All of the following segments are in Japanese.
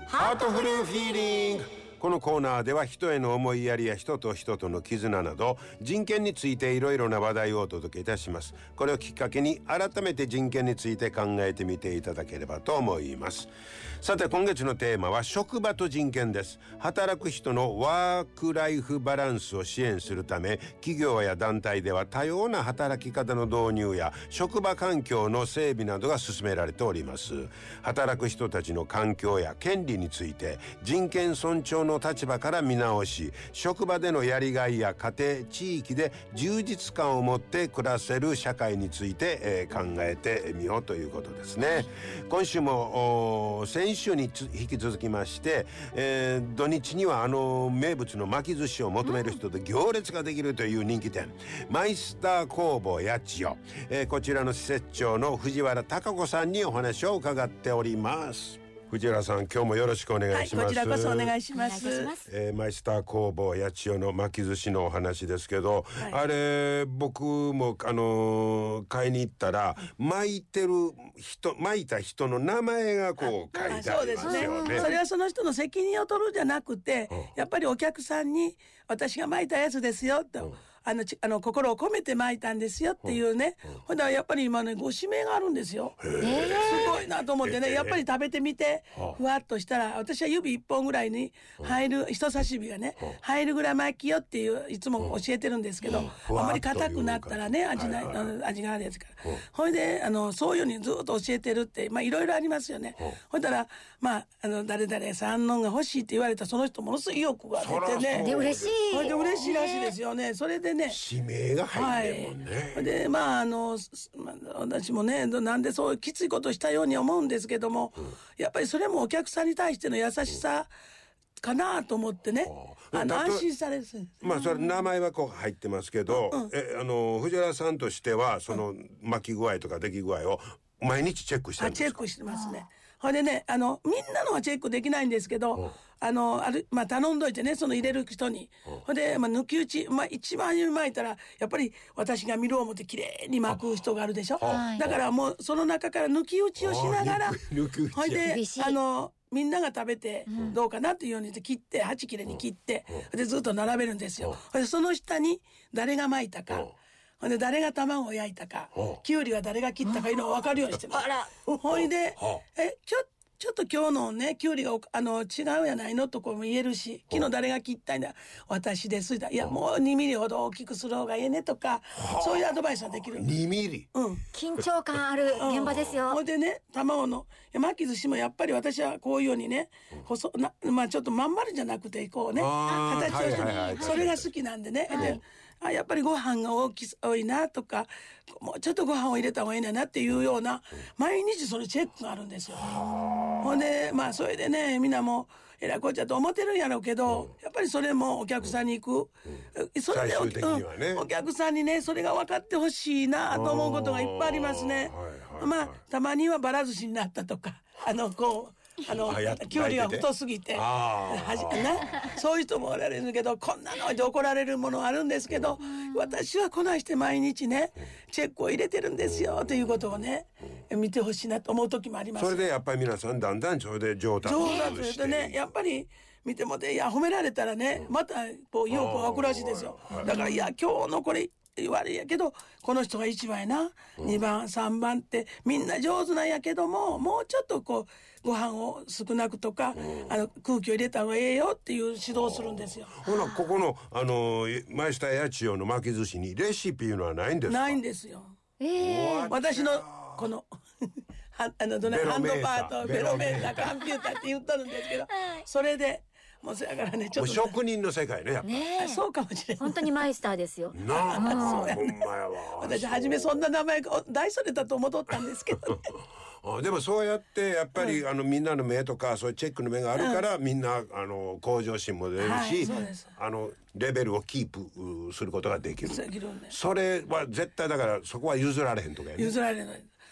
ハートフルフィーリング。このコーナーでは人への思いやりや人と人との絆など人権についていろいろな話題をお届けいたします。これをきっかけに改めて人権について考えてみていただければと思います。さて今月のテーマは職場と人権です。働く人のワークライフバランスを支援するため企業や団体では多様な働き方の導入や職場環境の整備などが進められております。働く人たちの環境や権利について人権尊重の立場から見直し、職場でのやりがいや家庭、地域で充実感を持って暮らせる社会について、考えてみようということですね。今週も先週に引き続きまして、土日には名物の巻き寿司を求める人で行列ができるという人気店、マイスター工房八千代、こちらの施設長の藤原貴子さんにお話を伺っております。藤原さん、今日もよろしくお願いします。 こちらこそお願いします。 マイスター工房八千代の巻き寿司のお話ですけど、あれ僕も買いに行ったら巻いた人の名前がこう書いてありますよね。 それはその人の責任を取るんじゃなくて、やっぱりお客さんに私が巻いたやつですよと、心を込めて巻いたんですよっていうね。ほんでやっぱり今ねご指名があるんですよ。すごいなと思ってね、やっぱり食べてみてふわっとしたら、私は指一本ぐらいに入る、人差し指がね入るぐらい巻きよっていういつも教えてるんですけど、あんまり硬くなったらね味があるやつから。ほいでそういうようにずっと教えてるって、いろいろありますよね。ほいだら誰々さんのが欲しいって言われたその人ものすごい意欲が出てね。 で嬉しい。 ほいで嬉しいらしいですよね。それでね。 指名が入ってるもんね。 で私もねなんでそうきついことしたように思うんですけども、やっぱりそれもお客さんに対しての優しさかなと思ってね、安心される。それ名前はこう入ってますけど、藤原さんとしてはその巻き具合とか出来具合を毎日チェックしてるんですか？ チェックしてますね。ほんでね、みんなのはチェックできないんですけど、頼んどいてね、その入れる人に。ほんで、抜き打ち、一番上に巻いたら、やっぱり私が見る思って綺麗に巻く人があるでしょ。だからもう、その中から抜き打ちをしながら、ほんで、みんなが食べてどうかなというように切って、8切れに切って、で、ずっと並べるんですよ。ほんで、その下に誰が巻いたか、ほんで誰が卵を焼いたか、きゅうりは誰が切ったかいうのが分かるようにしてます。ほいで、ちょっと今日のね、きゅうりが違うやないのとこも言えるし、昨日誰が切ったんだ、私です。いや、もう2ミリほど大きくする方がいいねとか、そういうアドバイスができる。 2ミリ？ 緊張感ある現場ですよ。 ほいでね、卵の、巻き寿司もやっぱり私はこういうようにね、ちょっとまん丸じゃなくて、こうね、形をして、それが好きなんでね。やっぱりご飯が多いなとか、もうちょっとご飯を入れた方がいいなっていうような、毎日それチェックがあるんですよ。ほんで、それでね、みんなもえらいこっちゃと思ってるんやろうけど、やっぱりそれもお客さんに行く。それでお客さんにね、それが分かってほしいなと思うことがいっぱいありますね。たまにはばら寿司になったとか、きゅうりが太すぎてそういう人もおられるけど、こんなので怒られるものあるんですけど、私はこないして毎日ねチェックを入れてるんですよということをね見てほしいなと思う時もあります。 それでやっぱり皆さんだんだんそれで上達してね、やっぱり見ても褒められたらね、またこう意欲が湧くらしいですよ。だから今日のこれ言われやけどこの人が1番やな、2番3番ってみんな上手なんやけども、もうちょっとこうご飯を少なくとか、空気を入れた方がええよっていう指導をするんですよ。 ほなここのマイスター八千代の巻き寿司にレシピいうのはないんですか？ ないんですよ。私のこのハンドパートベロメーターコンピューターって言っとるんですけど、それでもうそやからね、ちょっと職人の世界ね、やっぱりそうかもしれない。 本当にマイスターですよ。 なあ、ほんまやわ。 私初めそんな名前が大それたと思っとったんですけどね。 でもそうやってやっぱり、みんなの目とかそういうチェックの目があるから、みんな向上心も出るし、レベルをキープすることができる。それは絶対だからそこは譲られへんとかやね。 譲られない。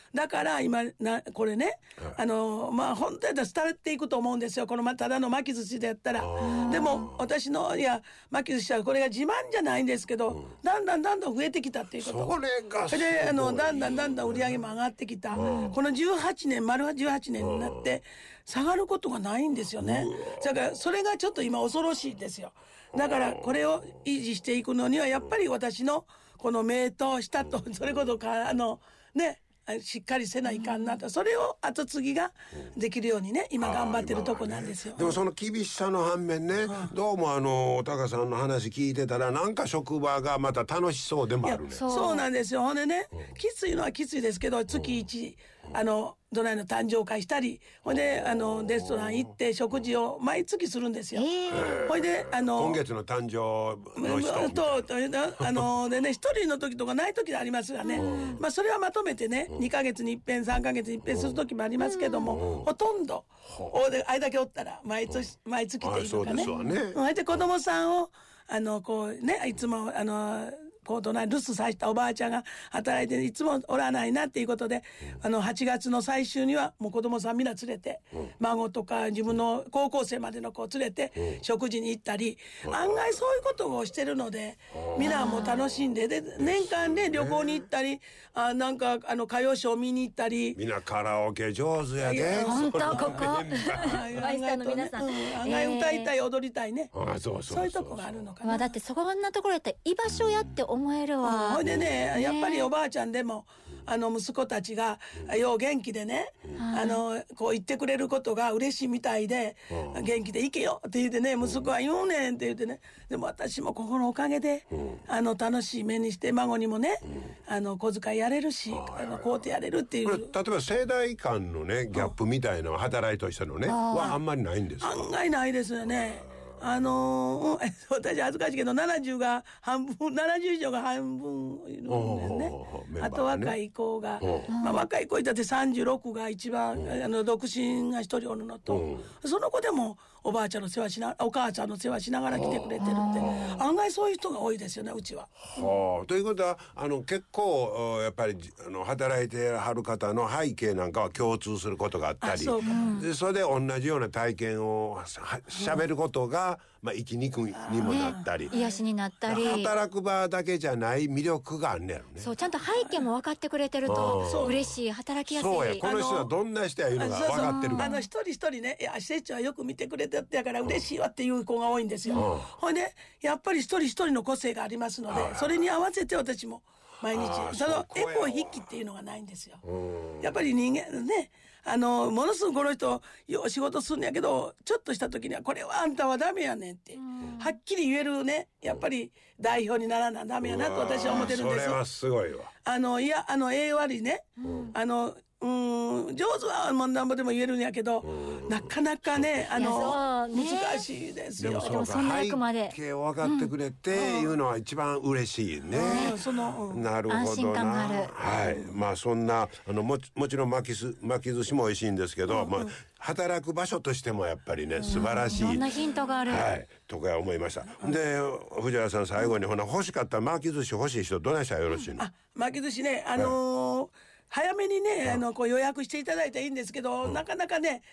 だから今これね、まあ本当やったら廃れていくと思うんですよ、このただの巻き寿司でやったら。でも私の巻き寿司はこれが自慢じゃないんですけど、だんだん増えてきたっていうこと。 それがすごいでだんだん売り上げも上がってきた、この18年丸18年になって下がることがないんですよね。だからそれがちょっと今恐ろしいですよ。だからこれを維持していくのにはやっぱり私のこの名と舌とそれこそねしっかりせないかんなと、それを後継ぎができるようにね今頑張ってるとこなんですよ。 でもその厳しさの反面ね、どうもタカさんの話聞いてたらなんか職場がまた楽しそうでもあるね。 そうなんですよ。ほんでね、きついのはきついですけど、月1どないの誕生会したり、ほんでレストラン行って食事を毎月するんですよ。ほいで今月の誕生の人でね、一人の時とかない時ありますがね、まあそれはまとめてね、2ヶ月に一遍3ヶ月に一遍する時もありますけども、ほとんどあれだけおったら毎月でいいのかね。ほいで子供さんをこうね、いつもこう留守さしたおばあちゃんが働いていつもおらないなっていうことで、8月の最終にはもう子供さんみんな連れて、孫とか自分の高校生までの子を連れて食事に行ったり、案外そういうことをしてるのでみんなも楽しんで、年間で旅行に行ったり、なんか歌謡ショー見に行ったり。みんなカラオケ上手やで。 本当ここバイスターの皆さん、 案外歌いたい踊りたいね、 そういうとこがあるのかな。 だってそこんなところやったら居場所やって思えるわ。 ほいでね、やっぱりおばあちゃんでも息子たちがよう元気でね、こう言ってくれることが嬉しいみたいで、元気で行けよって言ってね、息子は言うねんって言ってね、でも私もここのおかげで楽しい目にして孫にもね、小遣いやれるし買うてやれるっていう。 例えば世代間のねギャップみたいな働いとしてのねはあんまりないんですか？ 案外ないですよね。私恥ずかしいけど70が半分、70以上が半分いるんですね。あと若い子が、まあ、若い子だって36が一番独身が一人おるのと、その子でもおばあちゃんの世話しなお母ちゃんの世話しながら来てくれてるって、案外そういう人が多いですよね、うちは。 ということは結構やっぱり働いてはる方の背景なんかは共通することがあったり、でそれで同じような体験をしゃべることが、まあ、生きにくいにもなったり、 癒しになったり、 働く場だけじゃない魅力があんねやろね。 そう、ちゃんと背景も分かってくれてると嬉しい、働きやすい。 そうや、この人はどんな人やいうのが分かってるから。 一人一人ね、施設はよく見てくれてやから嬉しいわっていう子が多いんですよ。ほんでやっぱり一人一人の個性がありますので、それに合わせて私も毎日そのエコ筆記っていうのがないんですよ。やっぱり人間ね、ものすごくこの人仕事するんやけど、ちょっとした時にはこれはあんたはダメやねんってはっきり言えるね、やっぱり代表にならなダメやなと私は思ってるんです。 それはすごいわ。 悪いね、上手はなんぼでも言えるんやけど、なかなかね難しいですよ。 でもそんな役まで背景を分かってくれていうのは一番嬉しいね。なるほどな。安心感がある。はい。まあそんなもちろん巻き寿司も美味しいんですけど、まあ働く場所としてもやっぱりね素晴らしい。 そんなヒントがある。 はい。とか思いました。で藤原さん最後に欲しかった巻き寿司欲しい人どないしたらよろしいの？ 巻き寿司ね、早めにねこう予約していただいたらいいんですけど、なかなかね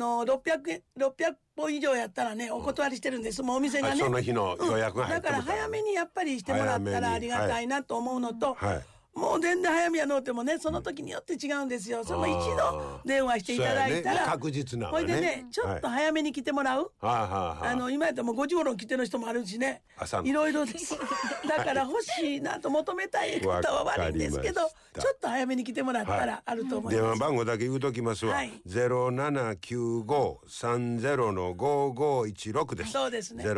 600本以上やったらねお断りしてるんです、もうお店がね、 その日の予約が入ってだから早めにやっぱりしてもらったらありがたいなと思うのと、もう全然早めやのってもね、その時によって違うんですよ。その一度電話していただいたら、 確実なほいでねちょっと早めに来てもらう、今やったらもう5時頃来てる人もあるしね、いろいろですだから欲しいなと求めたい方は悪いんですけど、ちょっと早めに来てもらったらあると思います。 電話番号だけ言うときますわ、0795-30-5516です。 そうですね、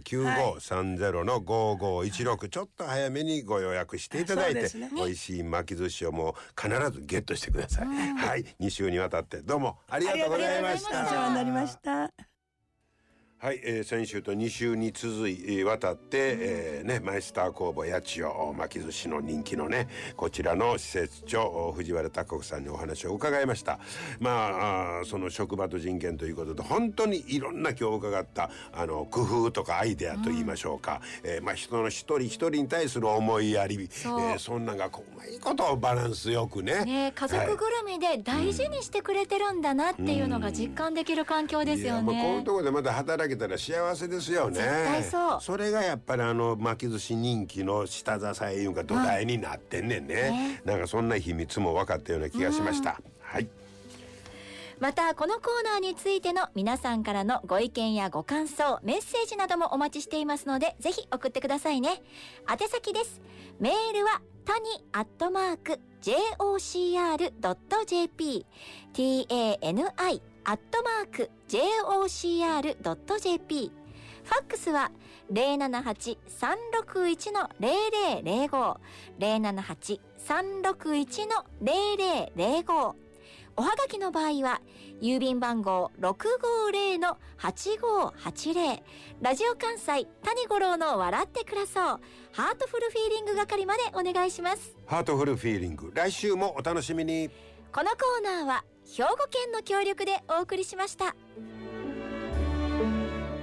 0795-30-5516、ちょっと早めにご予約していただいて、美味しい巻き寿司をもう必ずゲットしてください。はい、2週にわたってどうもありがとうございました。 お世話になりました。 はい、先週と2週に続いわたって、マイスター工房八千代巻き寿司の人気のねこちらの施設長藤原孝子さんにお話を伺いました。その職場と人権ということで本当にいろんな今日伺った工夫とかアイデアと言いましょうか、人の一人一人に対する思いやり、そんなんがうまいことをバランスよくね家族ぐるみで大事にしてくれてるんだなっていうのが実感できる環境ですよね。 こういうところでまた働けたら幸せですよね。 絶対そう。 それがやっぱり巻き寿司人気の下支えいうか土台になってんねんね。なんかそんな秘密も分かったような気がしました。はい。 またこのコーナーについての皆さんからのご意見やご感想メッセージなどもお待ちしていますのでぜひ送ってくださいね。宛先です。メールはtani@jocr.jp tani@jocr.jp ファックスは 078-361-0005 078-361-0005 おはがきの場合は郵便番号 650-8580 ラジオ関西谷五郎の笑って暮らそうハートフルフィーリング係までお願いします。 ハートフルフィーリング来週もお楽しみに。 このコーナーは兵庫県の協力でお送りしました。